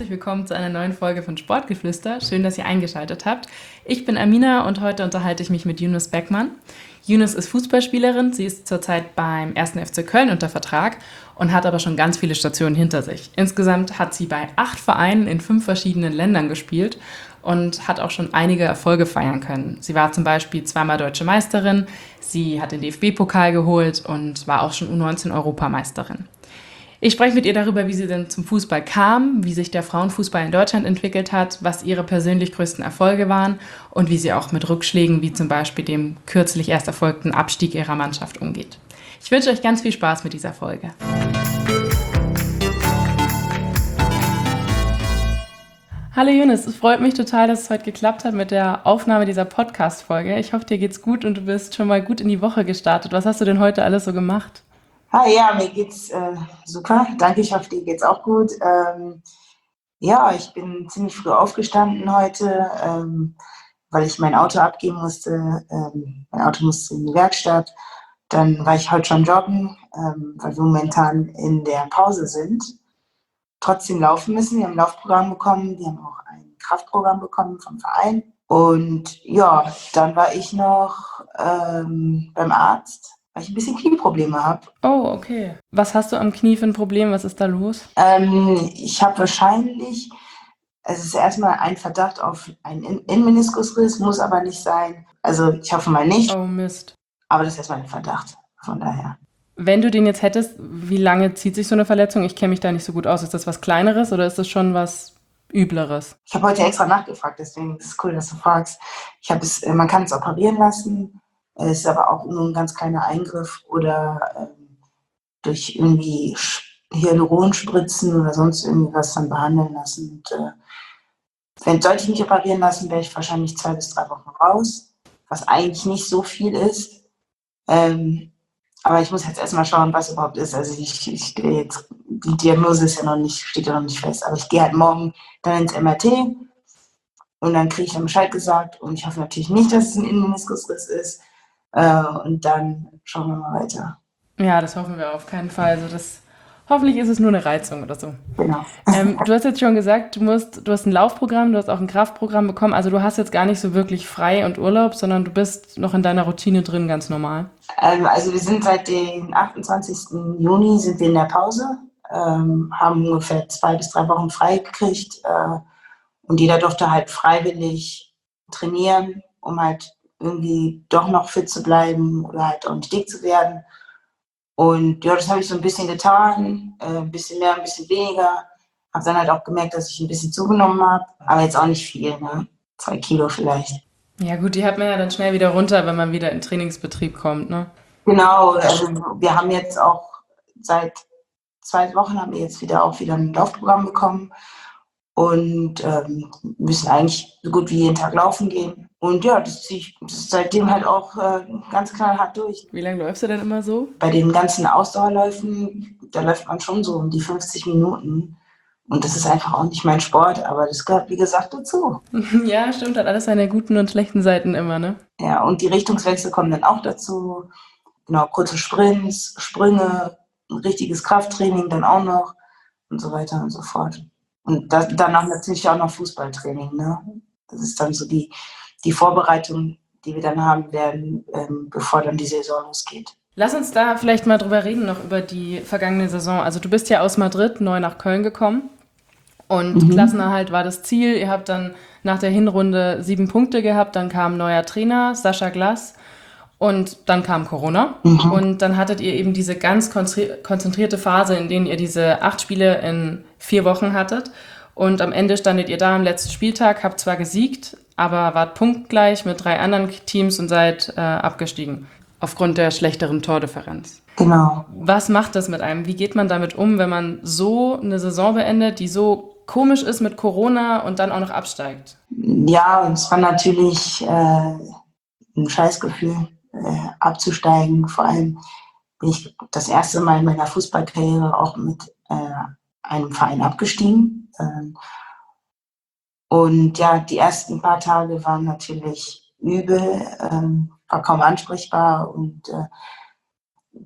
herzlich willkommen zu einer neuen Folge von Sportgeflüster. Schön, dass ihr eingeschaltet habt. Ich bin Amina und heute unterhalte ich mich mit Yunus Beckmann. Yunus ist Fußballspielerin, sie ist zurzeit beim 1. FC Köln unter Vertrag und hat aber schon ganz viele Stationen hinter sich. Insgesamt hat sie bei 8 Vereinen in 5 verschiedenen Ländern gespielt und hat auch schon einige Erfolge feiern können. Sie war zum Beispiel zweimal Deutsche Meisterin, sie hat den DFB-Pokal geholt und war auch schon U19-Europameisterin. Ich spreche mit ihr darüber, wie sie denn zum Fußball kam, wie sich der Frauenfußball in Deutschland entwickelt hat, was ihre persönlich größten Erfolge waren und wie sie auch mit Rückschlägen wie zum Beispiel dem kürzlich erst erfolgten Abstieg ihrer Mannschaft umgeht. Ich wünsche euch ganz viel Spaß mit dieser Folge. Hallo Yunus, es freut mich total, dass es heute geklappt hat mit der Aufnahme dieser Podcast-Folge. Ich hoffe, dir geht's gut und du bist schon mal gut in die Woche gestartet. Was hast du denn heute alles so gemacht? Hi, ja, mir geht's super. Danke, ich hoffe, dir geht's auch gut. Ja, ich bin ziemlich früh aufgestanden heute, weil ich mein Auto abgeben musste. Mein Auto musste in die Werkstatt. Dann war ich heute schon joggen, weil wir momentan in der Pause sind. Trotzdem laufen müssen. Wir haben ein Laufprogramm bekommen. Wir haben auch ein Kraftprogramm bekommen vom Verein. Und ja, dann war ich noch beim Arzt, weil ich ein bisschen Knieprobleme habe. Oh, okay. Was hast du am Knie für ein Problem? Was ist da los? Ich habe wahrscheinlich, es ist erstmal ein Verdacht auf einen Innenmeniskusriss, muss aber nicht sein. Also ich hoffe mal nicht, Oh Mist. aber das ist erstmal ein Verdacht. Von daher. Wenn du den jetzt hättest, wie lange zieht sich so eine Verletzung? Ich kenne mich da nicht so gut aus. Ist das was Kleineres oder ist das schon was Übleres? Ich habe heute extra nachgefragt, deswegen ist es cool, dass du fragst. Man kann es operieren lassen, es ist aber auch nur ein ganz kleiner Eingriff oder durch irgendwie Hyaluronspritzen oder sonst irgendwas dann behandeln lassen. Und sollte ich mich operieren lassen, wäre ich wahrscheinlich 2 bis 3 Wochen raus, was eigentlich nicht so viel ist. Aber ich muss jetzt erstmal schauen, was überhaupt ist. Also die Diagnose steht ja noch nicht fest. Aber ich gehe halt morgen dann ins MRT und dann kriege ich dann Bescheid gesagt. Und ich hoffe natürlich nicht, dass es ein Innenmeniskusriss ist. Und dann schauen wir mal weiter. Ja, das hoffen wir auf keinen Fall. Hoffentlich ist es nur eine Reizung oder so. Genau. Du hast jetzt schon gesagt, du hast ein Laufprogramm, du hast auch ein Kraftprogramm bekommen. Also du hast jetzt gar nicht so wirklich frei und Urlaub, sondern du bist noch in deiner Routine drin, ganz normal. Also wir sind seit dem 28. Juni sind wir in der Pause, haben ungefähr 2 bis 3 Wochen frei gekriegt. Und jeder durfte halt freiwillig trainieren, um halt irgendwie doch noch fit zu bleiben oder halt auch nicht dick zu werden. Und ja, das habe ich so ein bisschen getan, ein bisschen mehr, ein bisschen weniger. Habe dann halt auch gemerkt, dass ich ein bisschen zugenommen habe, aber jetzt auch nicht viel, ne? 2 Kilo vielleicht. Ja gut, die hat man ja dann schnell wieder runter, wenn man wieder in Trainingsbetrieb kommt, ne? Genau, also wir haben jetzt auch seit 2 Wochen haben wir jetzt wieder ein Laufprogramm bekommen und müssen eigentlich so gut wie jeden Tag laufen gehen. Und ja, das ziehe ich seitdem halt auch ganz knallhart durch. Wie lange läufst du denn immer so? Bei den ganzen Ausdauerläufen, da läuft man schon so um die 50 Minuten. Und das ist einfach auch nicht mein Sport, aber das gehört, wie gesagt, dazu. Ja, stimmt, hat alles seine guten und schlechten Seiten immer, ne? Ja, und die Richtungswechsel kommen dann auch dazu. Genau, kurze Sprints, Sprünge, ein richtiges Krafttraining dann auch noch und so weiter und so fort. Und danach natürlich auch noch Fußballtraining, ne? Das ist dann so die Vorbereitung, die wir dann haben werden, bevor dann die Saison losgeht. Lass uns da vielleicht mal drüber reden, noch über die vergangene Saison. Also du bist ja aus Madrid neu nach Köln gekommen und Klassenerhalt war das Ziel. Ihr habt dann nach der Hinrunde 7 Punkte gehabt, dann kam ein neuer Trainer, Sascha Glass, und dann kam Corona. Und dann hattet ihr eben diese ganz konzentrierte Phase, in denen ihr diese 8 Spiele in 4 Wochen hattet. Und am Ende standet ihr da am letzten Spieltag, habt zwar gesiegt, aber wart punktgleich mit 3 anderen Teams und seid abgestiegen. Aufgrund der schlechteren Tordifferenz. Genau. Was macht das mit einem? Wie geht man damit um, wenn man so eine Saison beendet, die so komisch ist mit Corona und dann auch noch absteigt? Ja, es war natürlich ein Scheißgefühl, abzusteigen. Vor allem bin ich das erste Mal in meiner Fußballkarriere auch mit einem Verein abgestiegen. Und ja, die ersten paar Tage waren natürlich übel, war kaum ansprechbar und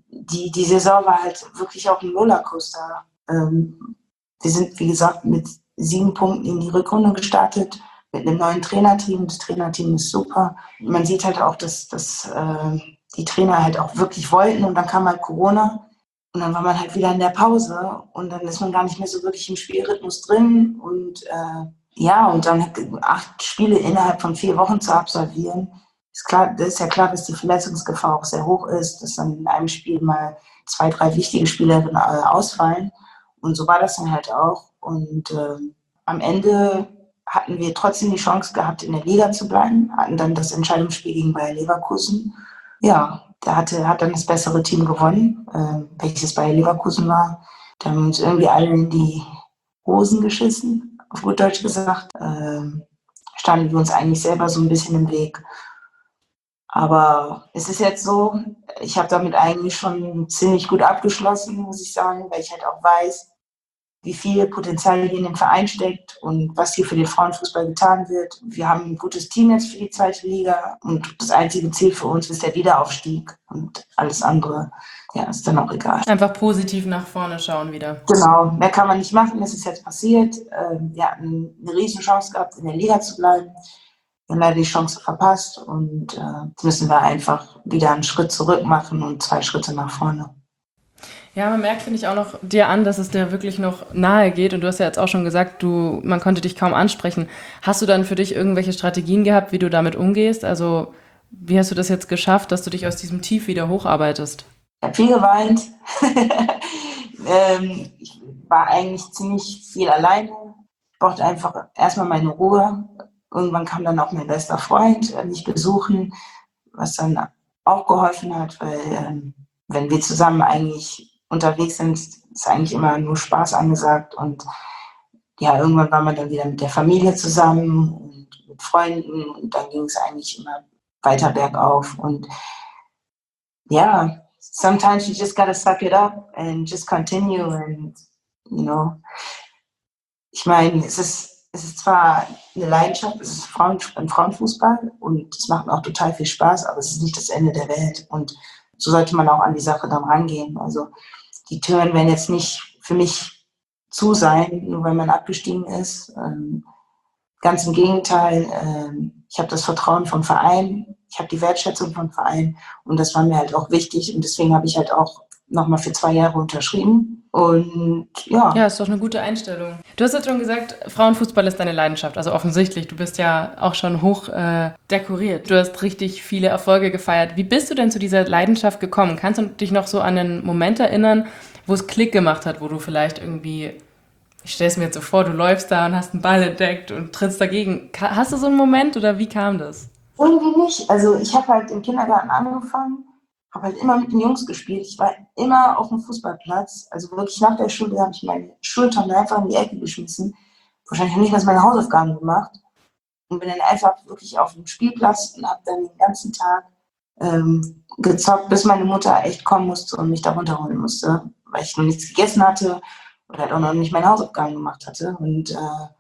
die Saison war halt wirklich auch ein Rollercoaster. Wir sind, wie gesagt, mit 7 Punkten in die Rückrunde gestartet mit einem neuen Trainerteam. Das Trainerteam ist super. Man sieht halt auch, dass die Trainer halt auch wirklich wollten und dann kam halt Corona und dann war man halt wieder in der Pause und dann ist man gar nicht mehr so wirklich im Spielrhythmus drin und und dann 8 Spiele innerhalb von 4 Wochen zu absolvieren, ist klar, das ist ja klar, dass die Verletzungsgefahr auch sehr hoch ist, dass dann in einem Spiel mal 2, 3 wichtige Spieler ausfallen und so war das dann halt auch und am Ende hatten wir trotzdem die Chance gehabt, in der Liga zu bleiben, hatten dann das Entscheidungsspiel gegen Bayer Leverkusen. Ja, da hat dann das bessere Team gewonnen, welches Bayer Leverkusen war. Da haben wir uns irgendwie alle in die Hosen geschissen, auf gut Deutsch gesagt. Standen wir uns eigentlich selber so ein bisschen im Weg. Aber es ist jetzt so, ich habe damit eigentlich schon ziemlich gut abgeschlossen, muss ich sagen, weil ich halt auch weiß, wie viel Potenzial hier in dem Verein steckt und was hier für den Frauenfußball getan wird. Wir haben ein gutes Team jetzt für die 2. Liga und das einzige Ziel für uns ist der Wiederaufstieg und alles andere, ja, ist dann auch egal. Einfach positiv nach vorne schauen wieder. Genau, mehr kann man nicht machen, es ist jetzt passiert. Wir hatten eine riesen Chance gehabt, in der Liga zu bleiben. Wir haben leider die Chance verpasst und jetzt müssen wir einfach wieder einen Schritt zurück machen und 2 Schritte nach vorne. Ja, man merkt, finde ich, auch noch dir an, dass es dir wirklich noch nahe geht. Und du hast ja jetzt auch schon gesagt, man konnte dich kaum ansprechen. Hast du dann für dich irgendwelche Strategien gehabt, wie du damit umgehst? Also, wie hast du das jetzt geschafft, dass du dich aus diesem Tief wieder hocharbeitest? Ich habe viel geweint. Ich war eigentlich ziemlich viel alleine. Ich brauchte einfach erstmal meine Ruhe. Irgendwann kam dann auch mein bester Freund mich besuchen, was dann auch geholfen hat, weil wenn wir zusammen eigentlich unterwegs sind, ist eigentlich immer nur Spaß angesagt. Und ja, irgendwann war man dann wieder mit der Familie zusammen und mit Freunden und dann ging es eigentlich immer weiter bergauf. Und ja, sometimes you just gotta suck it up and just continue and, you know, ich meine, es ist zwar eine Leidenschaft, es ist ein Frauenfußball und es macht mir auch total viel Spaß, aber es ist nicht das Ende der Welt und so sollte man auch an die Sache dann rangehen. Also die Türen werden jetzt nicht für mich zu sein, nur weil man abgestiegen ist. Ganz im Gegenteil, ich habe das Vertrauen vom Verein, ich habe die Wertschätzung vom Verein und das war mir halt auch wichtig und deswegen habe ich halt auch nochmal für 2 Jahre unterschrieben und ja. Ja, ist doch eine gute Einstellung. Du hast jetzt schon gesagt, Frauenfußball ist deine Leidenschaft, also offensichtlich. Du bist ja auch schon hoch dekoriert. Du hast richtig viele Erfolge gefeiert. Wie bist du denn zu dieser Leidenschaft gekommen? Kannst du dich noch so an einen Moment erinnern, wo es Klick gemacht hat, wo du vielleicht irgendwie, ich stelle es mir jetzt so vor, du läufst da und hast einen Ball entdeckt und trittst dagegen. Hast du so einen Moment oder wie kam das? Irgendwie nicht. Also ich habe halt im Kindergarten angefangen, habe halt immer mit den Jungs gespielt. Ich war immer auf dem Fußballplatz. Also wirklich nach der Schule habe ich meine Schultern einfach in die Ecke geschmissen. Wahrscheinlich habe ich nicht mal meine Hausaufgaben gemacht. Und bin dann einfach wirklich auf dem Spielplatz und habe dann den ganzen Tag gezockt, bis meine Mutter echt kommen musste und mich da runterholen musste, weil ich noch nichts gegessen hatte oder halt auch noch nicht meine Hausaufgaben gemacht hatte. Und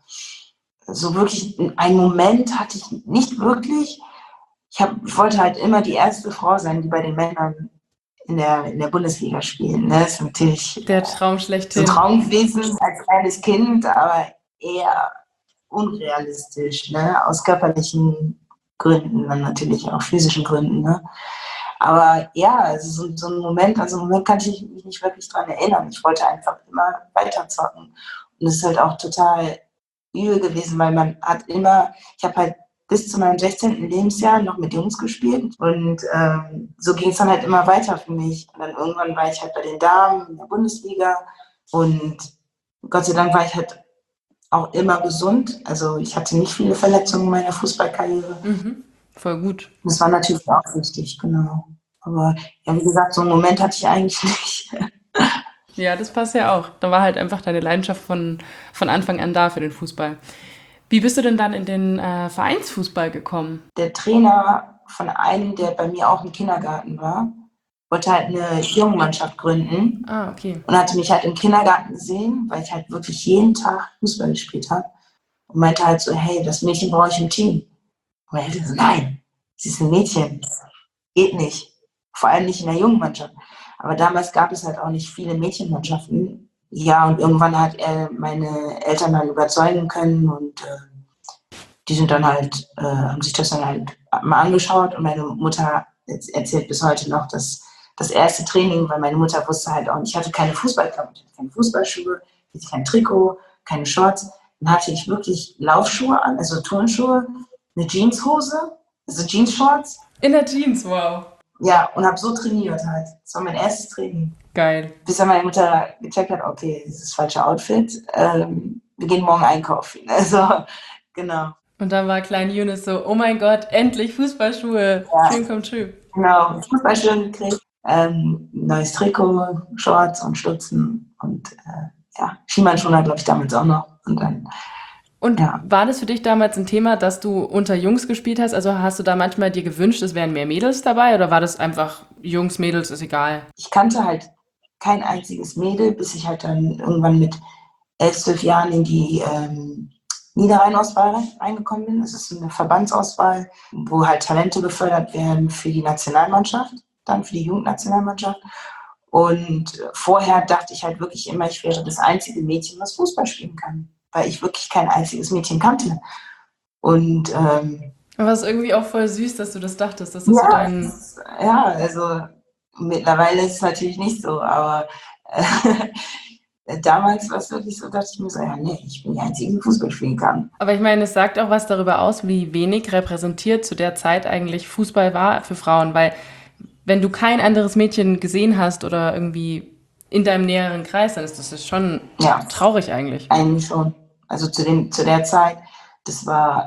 so wirklich einen Moment hatte ich nicht wirklich. Ich wollte halt immer die erste Frau sein, die bei den Männern in der Bundesliga spielen. Ne? Das ist natürlich Der Traum so schlechthin. ein Traum gewesen als kleines Kind, aber eher unrealistisch, ne? Aus körperlichen Gründen, dann natürlich auch physischen Gründen. Ne? Aber ja, also so einen Moment kann ich mich nicht wirklich dran erinnern. Ich wollte einfach immer weiter zocken. Und es ist halt auch total übel gewesen, weil ich habe halt bis zu meinem 16. Lebensjahr noch mit Jungs gespielt und so ging es dann halt immer weiter für mich. Und dann irgendwann war ich halt bei den Damen in der Bundesliga und Gott sei Dank war ich halt auch immer gesund. Also ich hatte nicht viele Verletzungen in meiner Fußballkarriere. Voll gut. Das war natürlich auch wichtig, genau. Aber ja, wie gesagt, so einen Moment hatte ich eigentlich nicht. Ja, das passt ja auch. Da war halt einfach deine Leidenschaft von Anfang an da für den Fußball. Wie bist du denn dann in den Vereinsfußball gekommen? Der Trainer von einem, der bei mir auch im Kindergarten war, wollte halt eine Jungenmannschaft gründen Ah, okay. und hatte mich halt im Kindergarten gesehen, weil ich halt wirklich jeden Tag Fußball gespielt habe und meinte halt so, hey, das Mädchen brauche ich im Team. Und er hätte so, nein, sie ist ein Mädchen, geht nicht. Vor allem nicht in der Jungenmannschaft. Aber damals gab es halt auch nicht viele Mädchenmannschaften. ja, und irgendwann hat er meine Eltern dann überzeugen können und die sind dann halt, haben sich das dann halt mal angeschaut und meine Mutter erzählt bis heute noch, dass das erste Training, weil meine Mutter wusste halt auch nicht, ich hatte keine Fußballklamotten, ich hatte keine Fußballschuhe, ich hatte kein Trikot, keine Shorts. Dann hatte ich wirklich Laufschuhe an, also Turnschuhe, eine Jeanshose, also Jeansshorts. In der Jeans, wow. Ja, und habe so trainiert halt. Das war mein erstes Training. Geil. Bis dann meine Mutter gecheckt hat, okay, das ist das falsche Outfit. Wir gehen morgen einkaufen. Also, genau. Und dann war klein Younes so, oh mein Gott, endlich Fußballschuhe. Ja, Dream come true. genau. Fußballschuhe gekriegt. Neues Trikot, Shorts und Stutzen und ja, Schienbeinschoner glaube ich damals auch noch. Und dann, Und ja. war das für dich damals ein Thema, dass du unter Jungs gespielt hast? Also hast du da manchmal dir gewünscht, es wären mehr Mädels dabei oder war das einfach Jungs, Mädels, ist egal? Ich kannte halt kein einziges Mädel, bis ich halt dann irgendwann mit 11, 12 Jahren in die Niederrheinauswahl reingekommen bin. Das ist eine Verbandsauswahl, wo halt Talente gefördert werden für die Nationalmannschaft, dann für die Jugendnationalmannschaft. Und vorher dachte ich halt wirklich immer, ich wäre das einzige Mädchen, was Fußball spielen kann, weil ich wirklich kein einziges Mädchen kannte. Und Aber es ist irgendwie auch voll süß, dass du das dachtest, dass das so ja, dein... ja, also mittlerweile ist es natürlich nicht so, aber damals war es wirklich so, dass ich mir so, ja, nee, ich bin die Einzige, die Fußball spielen kann. Aber ich meine, es sagt auch was darüber aus, wie wenig repräsentiert zu der Zeit eigentlich Fußball war für Frauen, weil wenn du kein anderes Mädchen gesehen hast oder irgendwie in deinem näheren Kreis, dann ist das schon Ja, traurig eigentlich. eigentlich schon. Also zu der Zeit, das war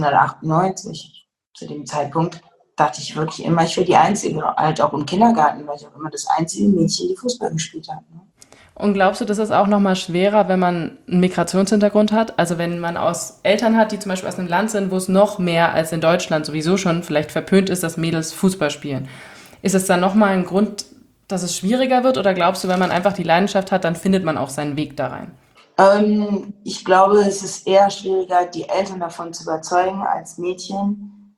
1998, zu dem Zeitpunkt, dachte ich wirklich immer, ich wäre die Einzige, halt auch im Kindergarten, weil ich auch immer das einzige Mädchen, die Fußball gespielt hat. Ne? Und glaubst du, das ist auch nochmal schwerer, wenn man einen Migrationshintergrund hat? Also wenn man aus Eltern hat, die zum Beispiel aus einem Land sind, wo es noch mehr als in Deutschland sowieso schon vielleicht verpönt ist, dass Mädels Fußball spielen. Ist es dann nochmal ein Grund, dass es schwieriger wird? Oder glaubst du, wenn man einfach die Leidenschaft hat, dann findet man auch seinen Weg da rein? Ich glaube, es ist eher schwieriger, die Eltern davon zu überzeugen als Mädchen,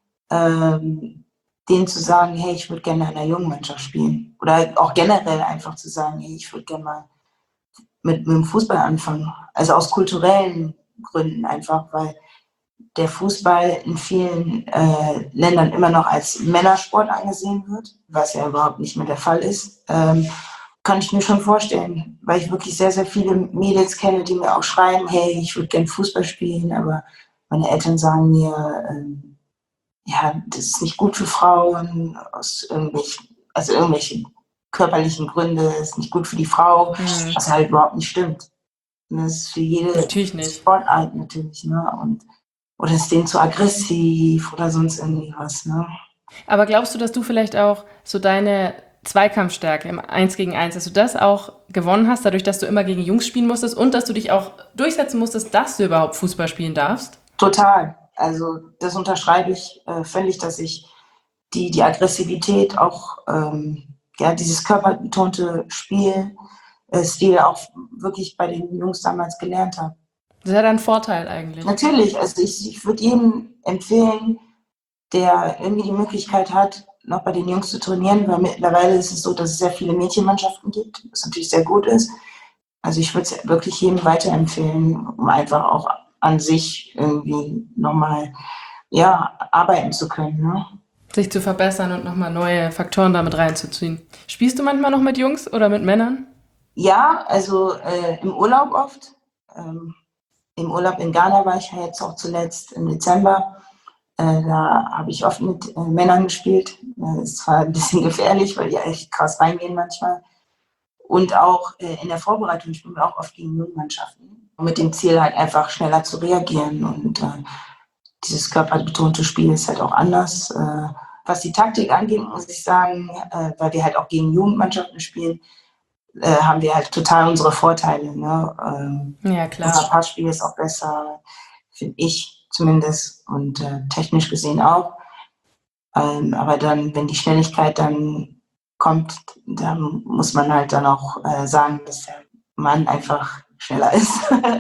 denen zu sagen, hey, ich würde gerne in einer jungen Mannschaft spielen. Oder auch generell einfach zu sagen, hey, ich würde gerne mal mit dem Fußball anfangen. Also aus kulturellen Gründen einfach, weil der Fußball in vielen Ländern immer noch als Männersport angesehen wird, was ja überhaupt nicht mehr der Fall ist. Kann ich mir schon vorstellen, weil ich wirklich sehr, sehr viele Mädels kenne, die mir auch schreiben, hey, ich würde gerne Fußball spielen, aber meine Eltern sagen mir, ja, das ist nicht gut für Frauen, aus irgendwelchen körperlichen Gründen, ist nicht gut für die Frau, was halt überhaupt nicht stimmt. Und das ist für jede Natürlich nicht. Sportart natürlich, ne? Oder ist denen zu aggressiv oder sonst irgendwie was, ne? Aber glaubst du, dass du vielleicht auch so deine Zweikampfstärke im Eins gegen Eins, dass du das auch gewonnen hast, dadurch, dass du immer gegen Jungs spielen musstest und dass du dich auch durchsetzen musstest, dass du überhaupt Fußball spielen darfst? Total. Also das unterschreibe ich völlig, dass ich die Aggressivität auch, ja, dieses körperbetonte Stil auch wirklich bei den Jungs damals gelernt habe. Das ist ja dann ein Vorteil eigentlich. Natürlich, also ich würde jedem empfehlen, der irgendwie die Möglichkeit hat, noch bei den Jungs zu trainieren, weil mittlerweile ist es so, dass es sehr viele Mädchenmannschaften gibt, was natürlich sehr gut ist. Also ich würde es wirklich jedem weiterempfehlen, um einfach auch an sich irgendwie nochmal, ja, arbeiten zu können. Ne? Sich zu verbessern und nochmal neue Faktoren damit reinzuziehen. Spielst du manchmal noch mit Jungs oder mit Männern? Ja, also im Urlaub oft. Im Urlaub in Ghana war ich ja jetzt auch zuletzt im Dezember. Da habe ich oft mit Männern gespielt. Es war ein bisschen gefährlich, weil die echt krass reingehen manchmal. Und auch in der Vorbereitung spielen wir auch oft gegen Jugendmannschaften. Mit dem Ziel halt einfach schneller zu reagieren. Und dieses körperbetonte Spiel ist halt auch anders. Was die Taktik angeht, muss ich sagen, weil wir halt auch gegen Jugendmannschaften spielen, haben wir halt total unsere Vorteile. Ne? Ja, klar. Unser Passspiel ist auch besser, finde ich zumindest, und technisch gesehen auch. Aber dann, wenn die Schnelligkeit dann kommt, dann muss man halt dann auch sagen, dass der Mann einfach schneller ist.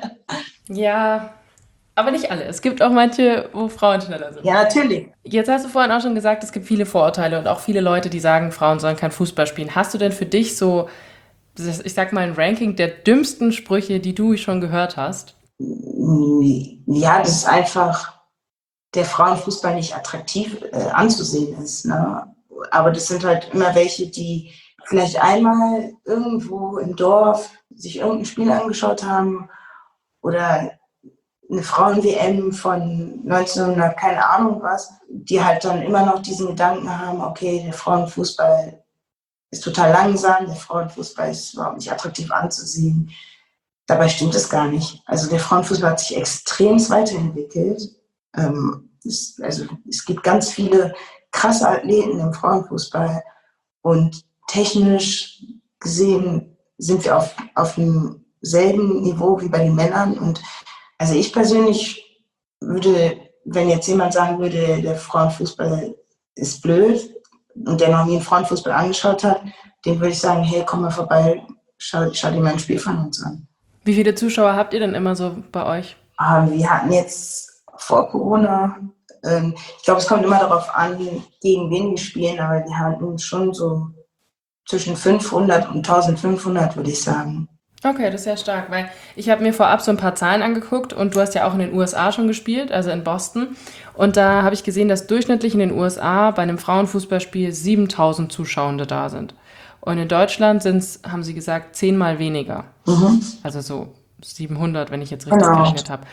Ja, aber nicht alle. Es gibt auch manche, wo Frauen schneller sind. Ja, natürlich. Jetzt hast du vorhin auch schon gesagt, es gibt viele Vorurteile und auch viele Leute, die sagen, Frauen sollen kein Fußball spielen. Hast du denn für dich so ich sag mal, ein Ranking der dümmsten Sprüche, die du schon gehört hast? Ja, das ist einfach der Frauenfußball nicht attraktiv anzusehen ist. Ne? Aber das sind halt immer welche, die vielleicht einmal irgendwo im Dorf sich irgendein Spiel angeschaut haben oder eine Frauen-WM von 1900, keine Ahnung was, die halt dann immer noch diesen Gedanken haben, okay, der Frauenfußball ist total langsam, der Frauenfußball ist überhaupt nicht attraktiv anzusehen. Dabei stimmt es gar nicht. Also der Frauenfußball hat sich extrem weiterentwickelt. Es gibt ganz viele krasse Athleten im Frauenfußball und technisch gesehen sind wir auf demselben Niveau wie bei den Männern. Und also ich persönlich würde, wenn jetzt jemand sagen würde, der Frauenfußball ist blöd und der noch nie einen Frauenfußball angeschaut hat, dem würde ich sagen, hey, komm mal vorbei, schau dir mal ein Spiel von uns an. Wie viele Zuschauer habt ihr denn immer so bei euch? Wir hatten jetzt vor Corona, ich glaube, es kommt immer darauf an, gegen wen wir spielen, aber wir hatten schon so zwischen 500 und 1500, würde ich sagen. Okay, das ist ja stark, weil ich habe mir vorab so ein paar Zahlen angeguckt und du hast ja auch in den USA schon gespielt, also in Boston. Und da habe ich gesehen, dass durchschnittlich in den USA bei einem Frauenfußballspiel 7.000 Zuschauende da sind. Und in Deutschland sind es, haben sie gesagt, 10-mal weniger. Also so 700, wenn ich jetzt richtig Genau. gerechnet habe.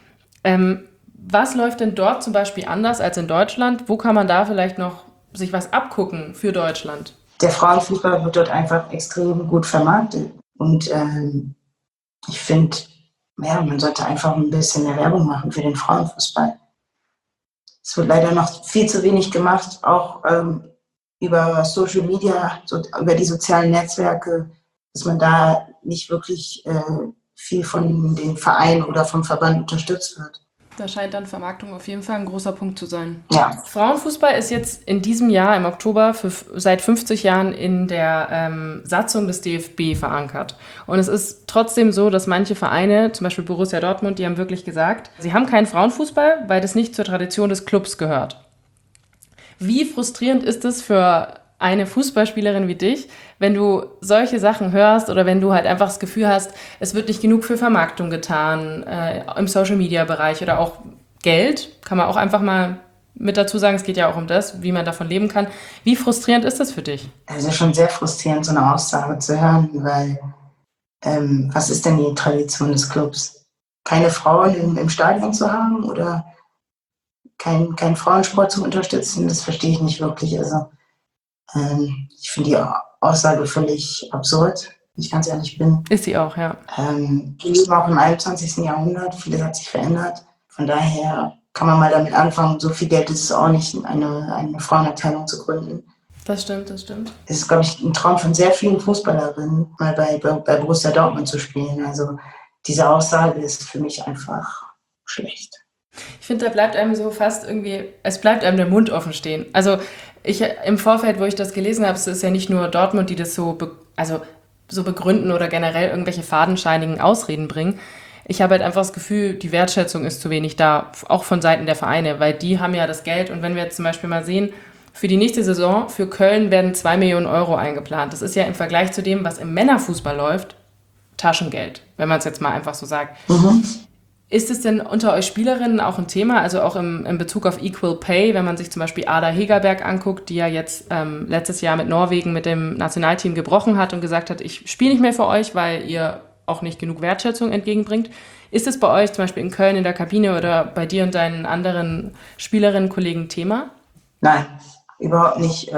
Was läuft denn dort zum Beispiel anders als in Deutschland? Wo kann man da vielleicht noch sich was abgucken für Deutschland? Der Frauenfußball wird dort einfach extrem gut vermarktet. Und ich finde, ja, man sollte einfach ein bisschen mehr Werbung machen für den Frauenfußball. Es wird leider noch viel zu wenig gemacht, auch über Social Media, über die sozialen Netzwerke, dass man da nicht wirklich viel von den Vereinen oder vom Verband unterstützt wird. Da scheint dann Vermarktung auf jeden Fall ein großer Punkt zu sein. Ja. Frauenfußball ist jetzt in diesem Jahr, im Oktober, seit 50 Jahren in der Satzung des DFB verankert. Und es ist trotzdem so, dass manche Vereine, zum Beispiel Borussia Dortmund, die haben wirklich gesagt, sie haben keinen Frauenfußball, weil das nicht zur Tradition des Clubs gehört. Wie frustrierend ist es für eine Fußballspielerin wie dich, wenn du solche Sachen hörst oder wenn du halt einfach das Gefühl hast, es wird nicht genug für Vermarktung getan, im Social-Media-Bereich oder auch Geld, kann man auch einfach mal mit dazu sagen, es geht ja auch um das, wie man davon leben kann. Wie frustrierend ist das für dich? Also schon sehr frustrierend, so eine Aussage zu hören, weil was ist denn die Tradition des Clubs? Keine Frauen im Stadion zu haben oder kein Frauensport zu unterstützen, das verstehe ich nicht wirklich. Also ich finde die Aussage völlig absurd, wenn ich ganz ehrlich bin. Ist sie auch, ja. Wir leben auch im 21. Jahrhundert, vieles hat sich verändert. Von daher kann man mal damit anfangen, so viel Geld ist es auch nicht, eine Frauenabteilung zu gründen. Das stimmt, das stimmt. Es ist, glaube ich, ein Traum von sehr vielen Fußballerinnen, mal bei Borussia Dortmund zu spielen. Also diese Aussage ist für mich einfach schlecht. Ich finde, da bleibt einem so fast irgendwie, es bleibt einem der Mund offen stehen. Also im Vorfeld, wo ich das gelesen habe, es ist ja nicht nur Dortmund, die das so begründen oder generell irgendwelche fadenscheinigen Ausreden bringen. Ich habe halt einfach das Gefühl, die Wertschätzung ist zu wenig da, auch von Seiten der Vereine, weil die haben ja das Geld. Und wenn wir jetzt zum Beispiel mal sehen, für die nächste Saison, für Köln werden 2 Millionen Euro eingeplant. Das ist ja im Vergleich zu dem, was im Männerfußball läuft, Taschengeld, wenn man es jetzt mal einfach so sagt. Ist es denn unter euch Spielerinnen auch ein Thema, also auch im Bezug auf Equal Pay, wenn man sich zum Beispiel Ada Hegerberg anguckt, die ja jetzt letztes Jahr mit Norwegen mit dem Nationalteam gebrochen hat und gesagt hat, ich spiele nicht mehr für euch, weil ihr auch nicht genug Wertschätzung entgegenbringt. Ist es bei euch zum Beispiel in Köln in der Kabine oder bei dir und deinen anderen Spielerinnen-Kollegen Thema? Nein, überhaupt nicht.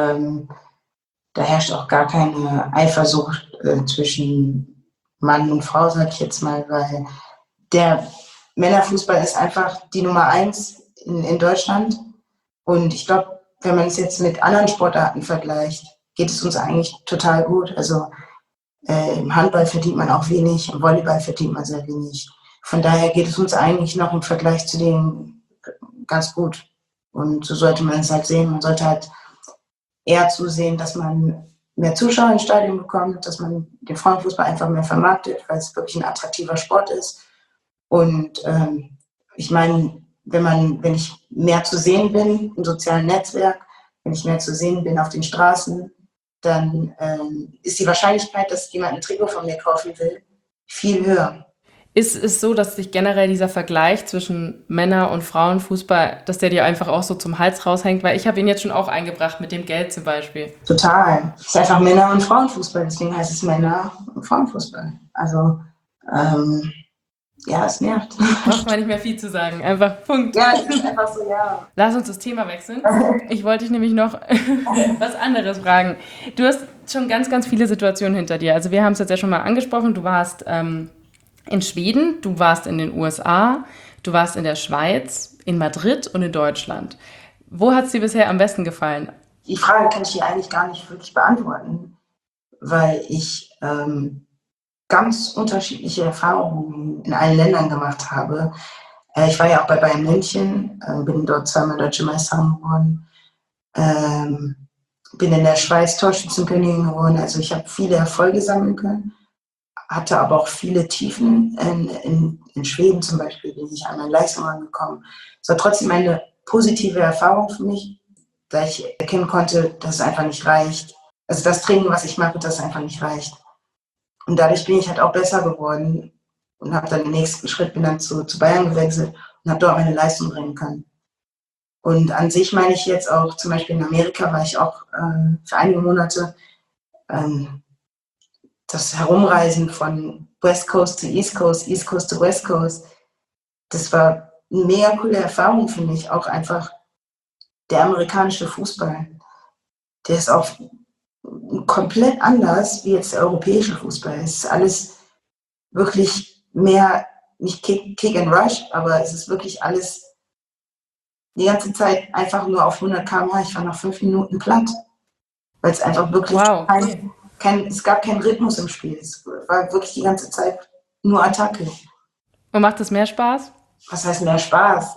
Da herrscht auch gar keine Eifersucht zwischen Mann und Frau, sag ich jetzt mal, weil der Männerfußball ist einfach die Nummer 1 in Deutschland. Und ich glaube, wenn man es jetzt mit anderen Sportarten vergleicht, geht es uns eigentlich total gut. Also im Handball verdient man auch wenig, im Volleyball verdient man sehr wenig. Von daher geht es uns eigentlich noch im Vergleich zu denen ganz gut. Und so sollte man es halt sehen. Man sollte halt eher zusehen, dass man mehr Zuschauer ins Stadion bekommt, dass man den Frauenfußball einfach mehr vermarktet, weil es wirklich ein attraktiver Sport ist. Und ich meine, wenn ich mehr zu sehen bin im sozialen Netzwerk, wenn ich mehr zu sehen bin auf den Straßen, dann ist die Wahrscheinlichkeit, dass jemand ein Trikot von mir kaufen will, viel höher. Ist es so, dass sich generell dieser Vergleich zwischen Männer- und Frauenfußball, dass der dir einfach auch so zum Hals raushängt? Weil ich habe ihn jetzt schon auch eingebracht mit dem Geld zum Beispiel. Total. Es ist einfach Männer- und Frauenfußball, deswegen heißt es Männer- und Frauenfußball. Also, ja, es nervt. Braucht man nicht mehr viel zu sagen. Einfach Punkt. Ja, es ist einfach so, ja. Lass uns das Thema wechseln. Ich wollte dich nämlich noch was anderes fragen. Du hast schon ganz, ganz viele Situationen hinter dir. Also wir haben es jetzt ja schon mal angesprochen. Du warst in Schweden, du warst in den USA, du warst in der Schweiz, in Madrid und in Deutschland. Wo hat es dir bisher am besten gefallen? Die Frage kann ich hier eigentlich gar nicht wirklich beantworten, weil ich ganz unterschiedliche Erfahrungen in allen Ländern gemacht habe. Ich war ja auch bei Bayern München, bin dort zweimal Deutsche Meisterin geworden, bin in der Schweiz Torschützenkönigin geworden. Also ich habe viele Erfolge sammeln können, hatte aber auch viele Tiefen. In Schweden zum Beispiel bin ich an meine Leistung angekommen. Es war trotzdem eine positive Erfahrung für mich, da ich erkennen konnte, dass es einfach nicht reicht. Also das Training, was ich mache, das einfach nicht reicht. Und dadurch bin ich halt auch besser geworden und habe dann den nächsten Schritt, bin dann zu Bayern gewechselt und habe dort meine Leistung bringen können. Und an sich meine ich jetzt auch, zum Beispiel in Amerika war ich auch für einige Monate, das Herumreisen von West Coast to East Coast, East Coast to West Coast, das war eine mega coole Erfahrung für mich. Auch einfach der amerikanische Fußball, der ist auch komplett anders wie jetzt der europäische Fußball. Es ist alles wirklich mehr, nicht Kick and Rush, aber es ist wirklich alles die ganze Zeit einfach nur auf 100 km/h. Ich war nach 5 Minuten platt, weil es einfach wirklich Wow, okay. es gab keinen Rhythmus im Spiel. Es war wirklich die ganze Zeit nur Attacke. Und macht es mehr Spaß? Was heißt mehr Spaß?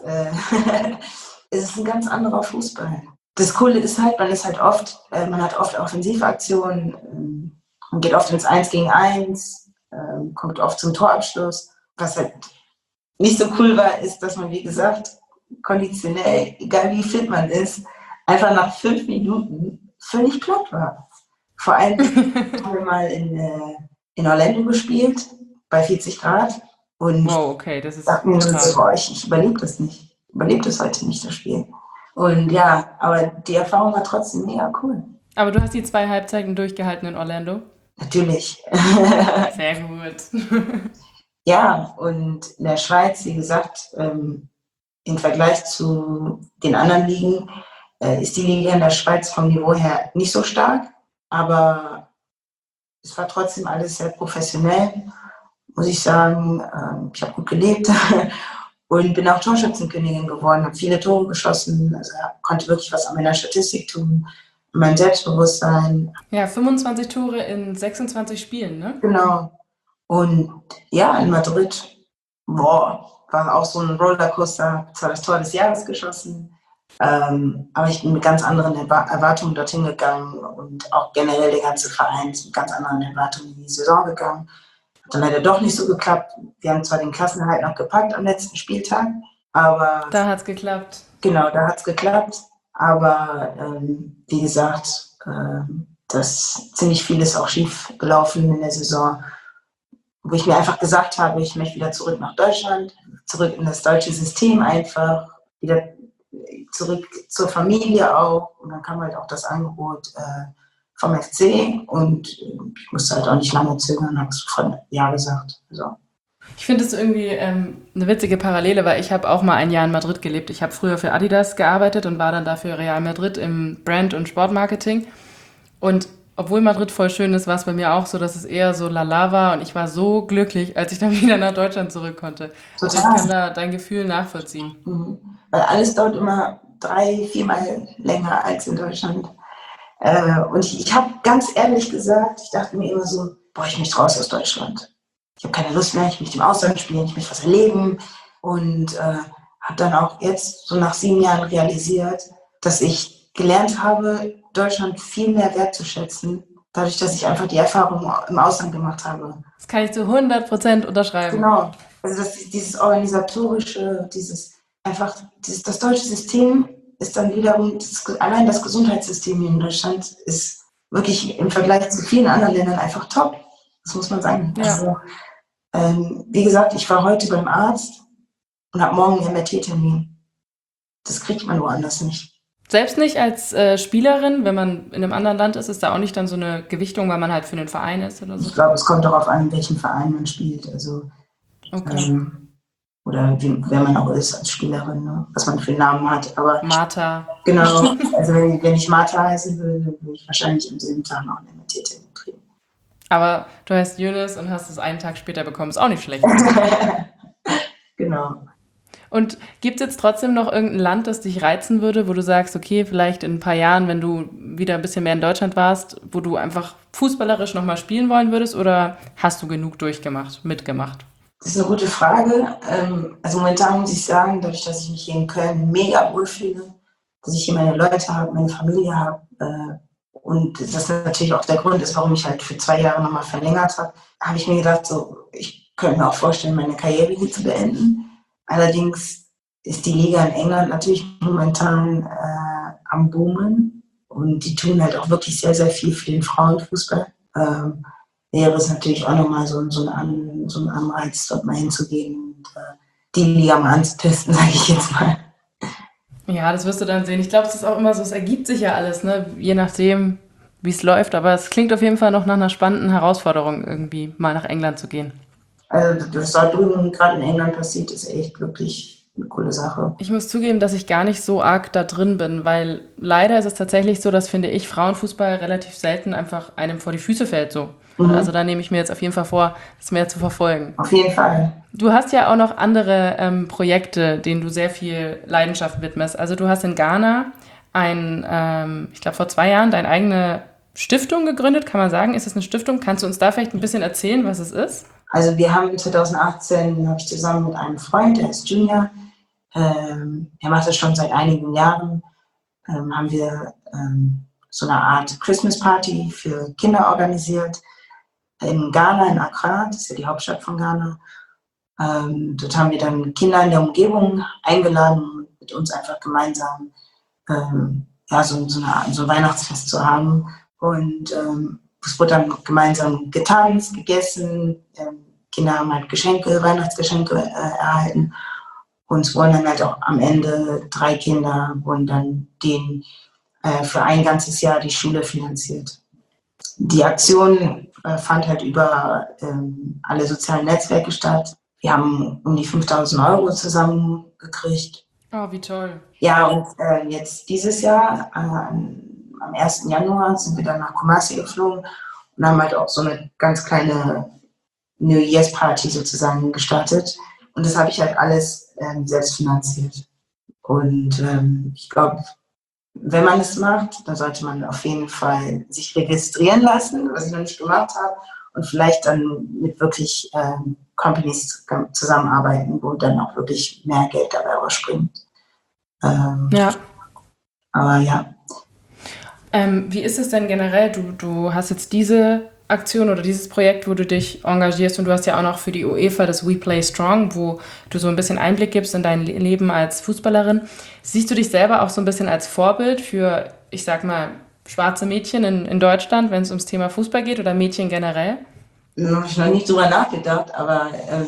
Es ist ein ganz anderer Fußball. Das Coole ist halt, man hat oft Offensivaktionen, man geht oft ins 1 gegen 1, kommt oft zum Torabschluss. Was halt nicht so cool war, ist, dass man, wie gesagt, konditionell, egal wie fit man ist, einfach nach 5 Minuten völlig platt war. Vor allem haben wir mal in Orlando gespielt, bei 40 Grad. Und Wow, okay, das ist dachte mir so, brutal. ich überlebe das nicht. Ich überlebe das heute nicht, das Spiel. Und ja, aber die Erfahrung war trotzdem mega cool. Aber du hast die 2 Halbzeiten durchgehalten in Orlando? Natürlich. Sehr gut. Ja, und in der Schweiz, wie gesagt, im Vergleich zu den anderen Ligen ist die Liga in der Schweiz vom Niveau her nicht so stark, aber es war trotzdem alles sehr professionell, muss ich sagen. Ich habe gut gelebt und bin auch Torschützenkönigin geworden, habe viele Tore geschossen, also konnte wirklich was an meiner Statistik tun, an meinem Selbstbewusstsein. Ja, 25 Tore in 26 Spielen, ne? Genau. Und ja, in Madrid, war auch so ein Rollercoaster, zwar das Tor des Jahres geschossen, aber ich bin mit ganz anderen Erwartungen dorthin gegangen und auch generell der ganze Verein ist mit ganz anderen Erwartungen in die Saison gegangen. Hat dann leider doch nicht so geklappt. Wir haben zwar den Klassenerhalt noch gepackt am letzten Spieltag, aber Da hat's geklappt. genau, da hat es geklappt. Aber wie gesagt, dass ziemlich vieles auch schief gelaufen in der Saison, wo ich mir einfach gesagt habe, ich möchte wieder zurück nach Deutschland, zurück in das deutsche System einfach, wieder zurück zur Familie auch. Und dann kam halt auch das Angebot vom FC und ich musste halt auch nicht lange zögern, habe sofort ja gesagt. So. Ich finde es irgendwie eine witzige Parallele, weil ich habe auch mal ein Jahr in Madrid gelebt. Ich habe früher für Adidas gearbeitet und war dann dafür Real Madrid im Brand- und Sportmarketing. Und obwohl Madrid voll schön ist, war es bei mir auch so, dass es eher so lala war und ich war so glücklich, als ich dann wieder nach Deutschland zurück konnte. Also ich kann Total. da dein Gefühl nachvollziehen. Mhm. Weil alles dauert immer 3, 4-mal länger als in Deutschland. Und ich habe ganz ehrlich gesagt, ich dachte mir immer so, boah, ich möchte raus aus Deutschland. Ich habe keine Lust mehr, ich möchte im Ausland spielen, ich möchte was erleben. Und habe dann auch jetzt, so nach 7 Jahren, realisiert, dass ich gelernt habe, Deutschland viel mehr wertzuschätzen, dadurch, dass ich einfach die Erfahrung im Ausland gemacht habe. Das kann ich zu 100% unterschreiben. Genau. Also dieses organisatorische, das deutsche System ist dann wiederum, allein das Gesundheitssystem hier in Deutschland ist wirklich im Vergleich zu vielen anderen Ländern einfach top. Das muss man sagen. Ja. Also, wie gesagt, ich war heute beim Arzt und habe morgen einen MRT-Termin. Das kriegt man woanders nicht. Selbst nicht als Spielerin, wenn man in einem anderen Land ist, ist da auch nicht dann so eine Gewichtung, weil man halt für den Verein ist oder so? Ich glaube, es kommt darauf an, in welchem Verein man spielt. Also, Okay. oder wer man auch ist als Spielerin, ne? Was man für einen Namen hat. Aber Martha. genau, also wenn ich Martha heißen würde, würde ich wahrscheinlich am selben Tag noch einen MRT-Termin kriegen. Aber du heißt Yunus und hast es einen Tag später bekommen. Ist auch nicht schlecht. Genau. Und gibt es jetzt trotzdem noch irgendein Land, das dich reizen würde, wo du sagst, okay, vielleicht in ein paar Jahren, wenn du wieder ein bisschen mehr in Deutschland warst, wo du einfach fußballerisch nochmal spielen wollen würdest, oder hast du genug mitgemacht? Das ist eine gute Frage. Also momentan muss ich sagen, dadurch, dass ich mich hier in Köln mega wohlfühle, dass ich hier meine Leute habe, meine Familie habe, und das natürlich auch der Grund ist, warum ich halt für 2 Jahre nochmal verlängert habe ich mir gedacht, so, ich könnte mir auch vorstellen, meine Karriere hier zu beenden. Allerdings ist die Liga in England natürlich momentan am Boomen und die tun halt auch wirklich sehr, sehr viel für den Frauenfußball. Wäre es natürlich auch nochmal so ein Anreiz, dort mal hinzugehen und die Liga mal anzutesten, sage ich jetzt mal. Ja, das wirst du dann sehen. Ich glaube, es ist auch immer so, es ergibt sich ja alles, ne? Je nachdem, wie es läuft. Aber es klingt auf jeden Fall noch nach einer spannenden Herausforderung, irgendwie mal nach England zu gehen. Also das da drüben gerade in England passiert, ist echt wirklich eine coole Sache. Ich muss zugeben, dass ich gar nicht so arg da drin bin, weil leider ist es tatsächlich so, dass, finde ich, Frauenfußball relativ selten einfach einem vor die Füße fällt so. Also da nehme ich mir jetzt auf jeden Fall vor, das mehr zu verfolgen. Auf jeden Fall. Du hast ja auch noch andere Projekte, denen du sehr viel Leidenschaft widmest. Also du hast in Ghana ich glaube vor 2 Jahren, deine eigene Stiftung gegründet, kann man sagen. Ist es eine Stiftung? Kannst du uns da vielleicht ein bisschen erzählen, was es ist? Also wir haben 2018, habe ich zusammen mit einem Freund, der ist Junior, er macht das schon seit einigen Jahren, haben wir so eine Art Christmas Party für Kinder organisiert in Ghana, in Accra, das ist ja die Hauptstadt von Ghana. Dort haben wir dann Kinder in der Umgebung eingeladen, mit uns einfach gemeinsam so ein Weihnachtsfest zu haben. Und es wurde dann gemeinsam getanzt, gegessen, Kinder haben halt Weihnachtsgeschenke erhalten. Und es wurden dann halt auch am Ende 3 Kinder, wurden dann denen für ein ganzes Jahr die Schule finanziert. Die Aktion fand halt über alle sozialen Netzwerke statt. Wir haben um die 5.000 € zusammengekriegt. Oh, wie toll. Ja, und jetzt dieses Jahr, am 1. Januar, sind wir dann nach Kumasi geflogen und haben halt auch so eine ganz kleine New Year's Party sozusagen gestartet. Und das habe ich halt alles selbst finanziert. Und ich glaube, wenn man es macht, dann sollte man auf jeden Fall sich registrieren lassen, was ich noch nicht gemacht habe, und vielleicht dann mit wirklich Companies zusammenarbeiten, wo dann auch wirklich mehr Geld dabei rausspringt. Ja. Aber ja. Wie ist es denn generell? Du hast jetzt diese Aktion oder dieses Projekt, wo du dich engagierst, und du hast ja auch noch für die UEFA das We Play Strong, wo du so ein bisschen Einblick gibst in dein Leben als Fußballerin. Siehst du dich selber auch so ein bisschen als Vorbild für, ich sag mal, schwarze Mädchen in Deutschland, wenn es ums Thema Fußball geht, oder Mädchen generell? Da habe ich noch nicht drüber nachgedacht, aber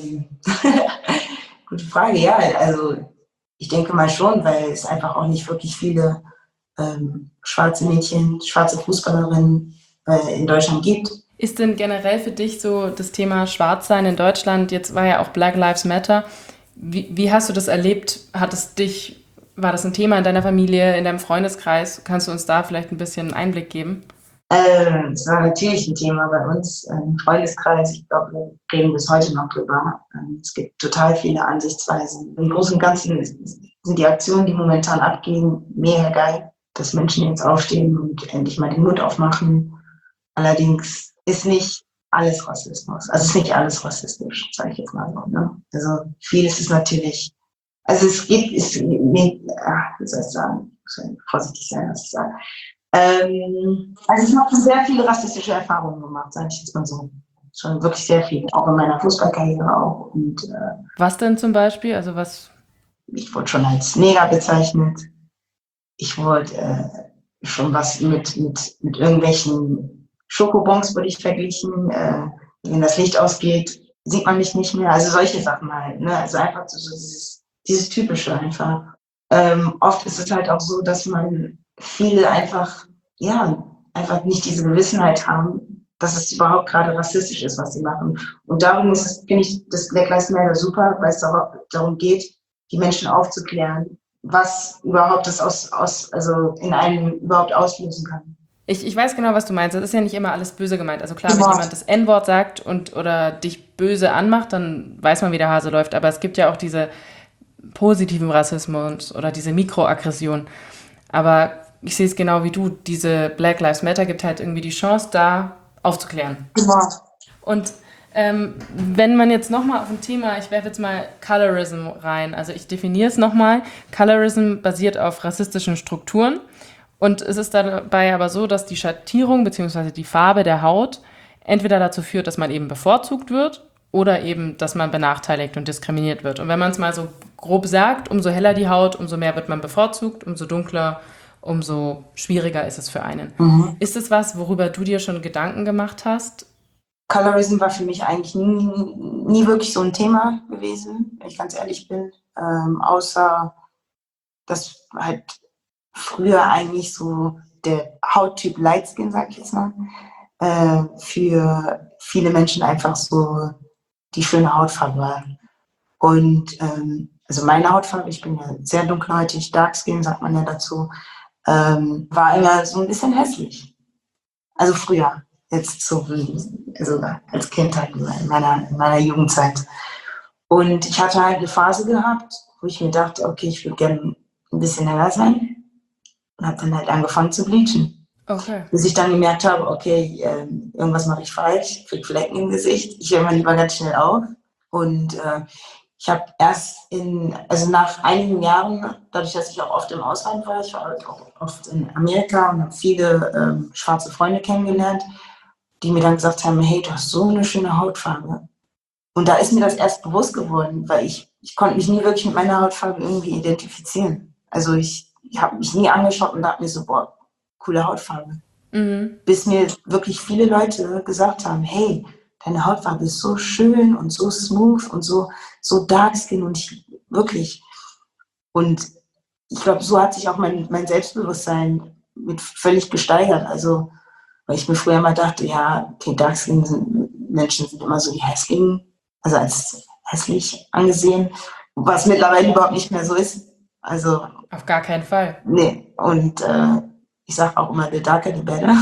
gute Frage. Ja, also ich denke mal schon, weil es einfach auch nicht wirklich viele schwarze Mädchen, schwarze Fußballerinnen in Deutschland gibt. Ist denn generell für dich so das Thema Schwarzsein in Deutschland, jetzt war ja auch Black Lives Matter, wie hast du das erlebt? War das ein Thema in deiner Familie, in deinem Freundeskreis? Kannst du uns da vielleicht ein bisschen Einblick geben? Es war natürlich ein Thema bei uns im Freundeskreis. Ich glaube, wir reden bis heute noch drüber. Es gibt total viele Ansichtsweisen. Im Großen und Ganzen sind die Aktionen, die momentan abgehen, mega geil, dass Menschen jetzt aufstehen und endlich mal den Mund aufmachen. Allerdings ist nicht alles Rassismus. Also es ist nicht alles rassistisch, sage ich jetzt mal so. Ne? Also vieles ist natürlich, also wie soll ich sagen, ich muss vorsichtig sein, was ich sage. Also ich habe sehr viele rassistische Erfahrungen gemacht, sage ich jetzt mal so. Schon wirklich sehr viel, auch in meiner Fußballkarriere auch. Und, was denn zum Beispiel? Also was? Ich wurde schon als Neger bezeichnet. Ich wurde schon was mit irgendwelchen Schokobons, wurde ich verglichen. Wenn das Licht ausgeht, sieht man mich nicht mehr. Also solche Sachen halt. Ne? Also einfach so dieses Typische einfach. Oft ist es halt auch so, dass man viele einfach, ja, einfach nicht diese Gewissenheit haben, dass es überhaupt gerade rassistisch ist, was sie machen. Und darum finde ich das Black Lives Matter super, weil es darum geht, die Menschen aufzuklären, was überhaupt das also in einem überhaupt auslösen kann. Ich weiß genau, was du meinst. Das ist ja nicht immer alles böse gemeint. Also klar, wenn Genau. jemand das N-Wort sagt oder dich böse anmacht, dann weiß man, wie der Hase läuft. Aber es gibt ja auch diese positiven Rassismus oder diese Mikroaggression. Aber ich sehe es genau wie du. Diese Black Lives Matter gibt halt irgendwie die Chance, da aufzuklären. Genau. Und wenn man jetzt nochmal auf ein Thema, ich werfe jetzt mal Colorism rein, also ich definiere es nochmal, Colorism basiert auf rassistischen Strukturen und es ist dabei aber so, dass die Schattierung bzw. die Farbe der Haut entweder dazu führt, dass man eben bevorzugt wird oder eben, dass man benachteiligt und diskriminiert wird. Und wenn man es mal so grob sagt, umso heller die Haut, umso mehr wird man bevorzugt, umso dunkler, umso schwieriger ist es für einen. Mhm. Ist es was, worüber du dir schon Gedanken gemacht hast? Colorism war für mich eigentlich nie wirklich so ein Thema gewesen, wenn ich ganz ehrlich bin. Außer, dass halt früher eigentlich so der Hauttyp Lightskin, sag ich jetzt mal, für viele Menschen einfach so die schöne Hautfarbe war. Und also meine Hautfarbe, ich bin ja sehr dunkelhäutig, Darkskin sagt man ja dazu, war immer so ein bisschen hässlich. Also früher, jetzt so, also als Kind halt in meiner Jugendzeit. Und ich hatte halt eine Phase gehabt, wo ich mir dachte, okay, ich würde gerne ein bisschen heller sein und habe dann halt angefangen zu bleachen. Okay. Bis ich dann gemerkt habe, okay, irgendwas mache ich falsch, ich kriege Flecken im Gesicht, ich höre mal lieber ganz schnell auf. Und ich habe also nach einigen Jahren, dadurch, dass ich auch oft im Ausland war, ich war auch oft in Amerika und habe viele schwarze Freunde kennengelernt, die mir dann gesagt haben, hey, du hast so eine schöne Hautfarbe. Und da ist mir das erst bewusst geworden, weil ich konnte mich nie wirklich mit meiner Hautfarbe irgendwie identifizieren. Also ich habe mich nie angeschaut und dachte mir so, boah, coole Hautfarbe. Mhm. Bis mir wirklich viele Leute gesagt haben, hey, deine Hautfarbe ist so schön und so smooth und so darkskin und wirklich. Und ich glaube, so hat sich auch mein Selbstbewusstsein mit völlig gesteigert. Also, weil ich mir früher immer dachte, ja, okay, Menschen sind immer so die hässlichen, also als hässlich angesehen, was mittlerweile überhaupt nicht mehr so ist. Also, Auf gar keinen Fall. nee. Und ich sage auch immer, the darker, the better.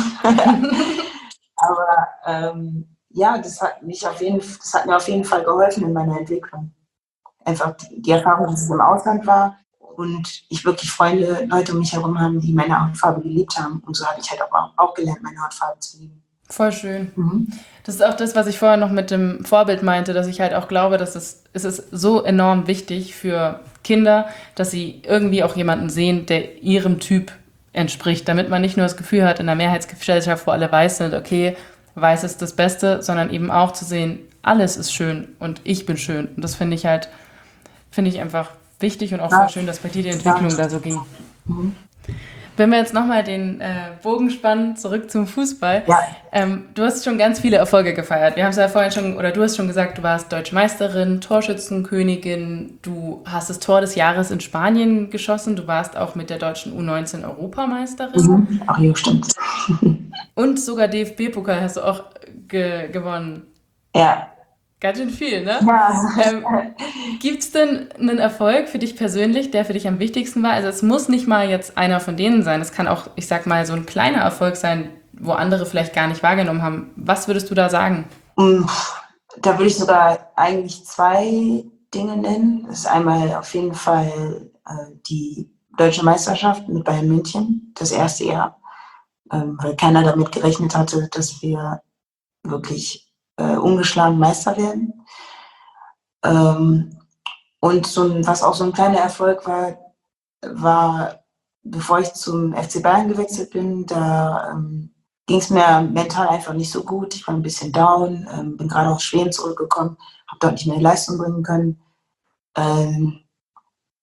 Aber ja, das hat mir auf jeden Fall geholfen in meiner Entwicklung. Einfach die Erfahrung, dass es im Ausland war und ich wirklich Leute um mich herum haben, die meine Hautfarbe geliebt haben. Und so habe ich halt auch gelernt, meine Hautfarbe zu lieben. Voll schön. Mhm. Das ist auch das, was ich vorher noch mit dem Vorbild meinte, dass ich halt auch glaube, dass es ist so enorm wichtig für Kinder, dass sie irgendwie auch jemanden sehen, der ihrem Typ entspricht, damit man nicht nur das Gefühl hat, in der Mehrheitsgesellschaft, wo alle weiß sind, okay, weiß ist das Beste, sondern eben auch zu sehen, alles ist schön und ich bin schön. Und das finde ich einfach wichtig und auch voll schön, dass bei dir die Entwicklung da so ging. Mhm. Wenn wir jetzt nochmal den Bogen spannen, zurück zum Fußball. Ja. Du hast schon ganz viele Erfolge gefeiert. Wir haben es ja vorhin schon, oder du hast schon gesagt, du warst Deutsche Meisterin, Torschützenkönigin, du hast das Tor des Jahres in Spanien geschossen, du warst auch mit der deutschen U19 Europameisterin. Mhm. Ach ja, stimmt. Und sogar DFB-Pokal hast du auch gewonnen. Ja. Ganz schön viel, ne? Ja. Gibt es denn einen Erfolg für dich persönlich, der für dich am wichtigsten war? Also es muss nicht mal jetzt einer von denen sein. Es kann auch, ich sag mal, so ein kleiner Erfolg sein, wo andere vielleicht gar nicht wahrgenommen haben. Was würdest du da sagen? Da würde ich sogar eigentlich zwei Dinge nennen. Das ist einmal auf jeden Fall die Deutsche Meisterschaft mit Bayern München, das erste Jahr. Weil keiner damit gerechnet hatte, dass wir wirklich ungeschlagen Meister werden. Und was auch so ein kleiner Erfolg war, bevor ich zum FC Bayern gewechselt bin, da ging es mir mental einfach nicht so gut. Ich war ein bisschen down, bin gerade aus Schweden zurückgekommen, habe dort nicht mehr Leistung bringen können.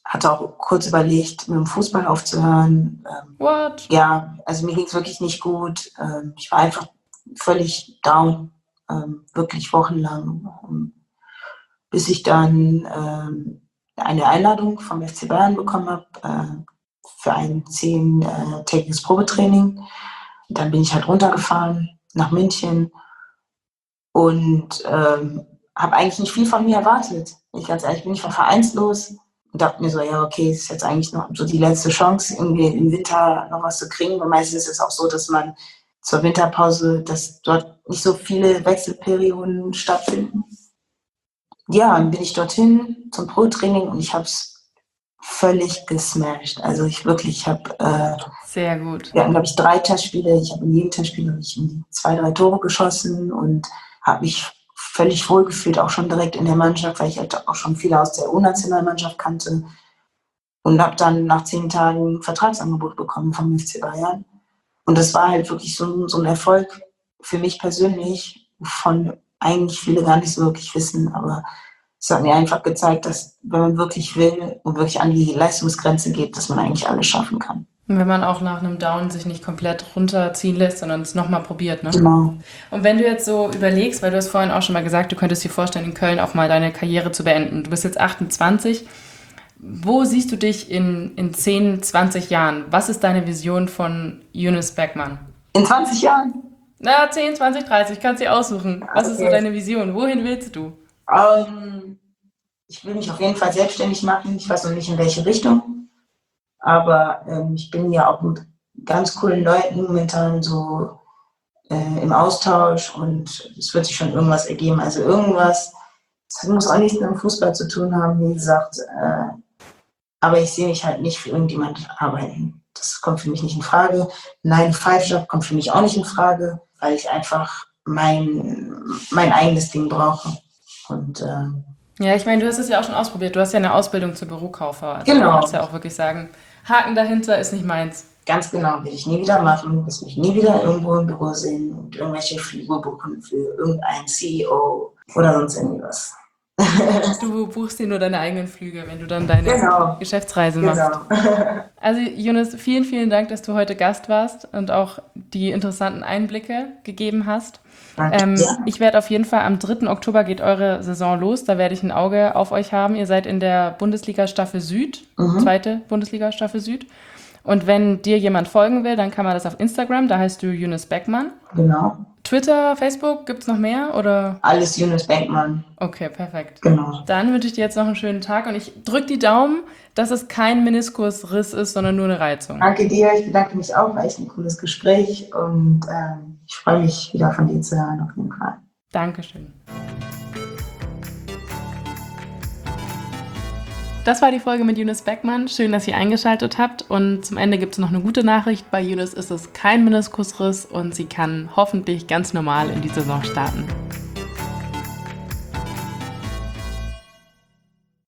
hatte auch kurz überlegt, mit dem Fußball aufzuhören. What? Ja, also mir ging es wirklich nicht gut. Ich war einfach völlig down, wirklich wochenlang, bis ich dann eine Einladung vom FC Bayern bekommen habe für ein 10-tägiges Probetraining. Dann bin ich halt runtergefahren nach München und habe eigentlich nicht viel von mir erwartet. Ich ganz ehrlich bin, ich war vereinslos und dachte mir so, ja, okay, es ist jetzt eigentlich noch so die letzte Chance, irgendwie im Winter noch was zu kriegen. Weil meistens ist es auch so, dass man zur Winterpause, dass dort nicht so viele Wechselperioden stattfinden. Ja, dann bin ich dorthin zum Pro-Training und ich habe es völlig gesmashed. Also ich habe Sehr gut. wir hatten, glaube ich, 3 Testspiele. Ich habe in jedem Testspiel ich 2, 3 Tore geschossen und habe mich völlig wohl gefühlt, auch schon direkt in der Mannschaft, weil ich halt auch schon viele aus der U-Nationalmannschaft kannte. Und habe dann nach 10 Tagen ein Vertragsangebot bekommen vom FC Bayern. Und das war halt wirklich so ein Erfolg für mich persönlich, wovon eigentlich viele gar nicht so wirklich wissen. Aber es hat mir einfach gezeigt, dass wenn man wirklich will und wirklich an die Leistungsgrenze geht, dass man eigentlich alles schaffen kann. Und wenn man auch nach einem Down sich nicht komplett runterziehen lässt, sondern es nochmal probiert, ne? Genau. Und wenn du jetzt so überlegst, weil du hast vorhin auch schon mal gesagt, du könntest dir vorstellen, in Köln auch mal deine Karriere zu beenden. Du bist jetzt 28. Wo siehst du dich in 10, 20 Jahren? Was ist deine Vision von Younes Beckman? In 20 Jahren? Na, 10, 20, 30, kannst dir aussuchen. Was ist so Okay. deine Vision? Wohin willst du? Ich will mich auf jeden Fall selbstständig machen. Ich weiß noch nicht, in welche Richtung. Aber ich bin ja auch mit ganz coolen Leuten momentan so im Austausch und es wird sich schon irgendwas ergeben. Also irgendwas, das muss auch nichts mit dem Fußball zu tun haben, wie gesagt. Aber ich sehe mich halt nicht für irgendjemand arbeiten. Das kommt für mich nicht in Frage. 9-to-5-Job kommt für mich auch nicht in Frage, weil ich einfach mein eigenes Ding brauche. Und Ja, ich meine, du hast es ja auch schon ausprobiert. Du hast ja eine Ausbildung zur Bürokauffrau. Also Genau. Du kannst ja auch wirklich sagen, Haken dahinter ist nicht meins. ganz genau, will ich nie wieder machen, will mich nie wieder irgendwo im Büro sehen und irgendwelche Flüge buchen für irgendeinen CEO oder sonst irgendwas. Du buchst dir nur deine eigenen Flüge, wenn du dann deine Genau. Geschäftsreise machst. Genau. Also Younes, vielen, vielen Dank, dass du heute Gast warst und auch die interessanten Einblicke gegeben hast. Ja. Ich werde auf jeden Fall am 3. Oktober geht eure Saison los. Da werde ich ein Auge auf euch haben. Ihr seid in der Bundesliga Staffel Süd, zweite Bundesliga Staffel Süd. Und wenn dir jemand folgen will, dann kann man das auf Instagram. Da heißt du Younes Beckman. Genau. Twitter, Facebook, gibt's noch mehr? Oder? Alles Younes Beckman. Okay, perfekt. Genau. Dann wünsche ich dir jetzt noch einen schönen Tag und ich drücke die Daumen, dass es kein Meniskusriss ist, sondern nur eine Reizung. Danke dir, ich bedanke mich auch, war echt ein cooles Gespräch und ich freue mich wieder von dir zu hören auf jeden Fall. Dankeschön. Das war die Folge mit Younes Beckman. Schön, dass ihr eingeschaltet habt. Und zum Ende gibt es noch eine gute Nachricht. Bei Younes ist es kein Meniskusriss und sie kann hoffentlich ganz normal in die Saison starten.